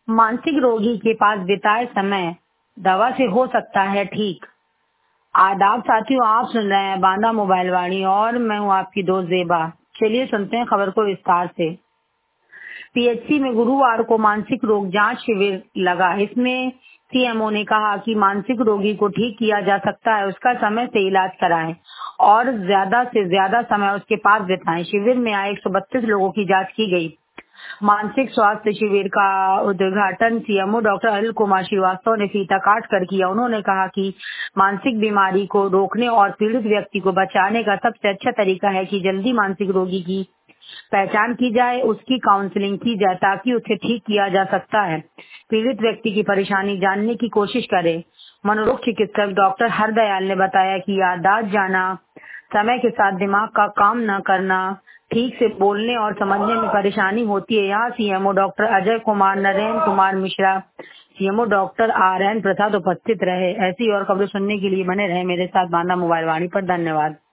मानसिक रोगी के पास बिताए समय दवा से हो सकता है ठीक। आदाब साथियों, आप सुन रहे हैं बांदा मोबाइल वाणी और मैं हूं आपकी दोस्त जेबा। चलिए सुनते हैं खबर को विस्तार से। पीएचसी में गुरुवार को मानसिक रोग जांच शिविर लगा। इसमें सीएमओ ने कहा कि मानसिक रोगी को ठीक किया जा सकता है, उसका समय से इलाज कराएं और ज्यादा से ज्यादा समय उसके पास बिताएं। शिविर में आए 132 लोगों की जांच की गई। मानसिक स्वास्थ्य शिविर का उद्घाटन सीएमओ डॉक्टर अनिल कुमार श्रीवास्तव ने फीता काट कर किया। उन्होंने कहा कि मानसिक बीमारी को रोकने और पीड़ित व्यक्ति को बचाने का सबसे अच्छा तरीका है कि जल्दी मानसिक रोगी की पहचान की जाए, उसकी काउंसलिंग की जाए ताकि उसे ठीक किया जा सकता है। पीड़ित व्यक्ति की परेशानी जानने की कोशिश करें। मनोरोग चिकित्सक डॉक्टर हरदयाल ने बताया कि याददाश्त जाना, समय के साथ दिमाग का काम न करना, ठीक से बोलने और समझने में परेशानी होती है। यहाँ CMO doctor Ajay Kumar, Narendra Kumar Mishra, CMO doctor RN Prasad उपस्थित रहे। ऐसी और खबरें सुनने के लिए बने रहे मेरे साथ बांदा मोबाइल वाणी पर। धन्यवाद।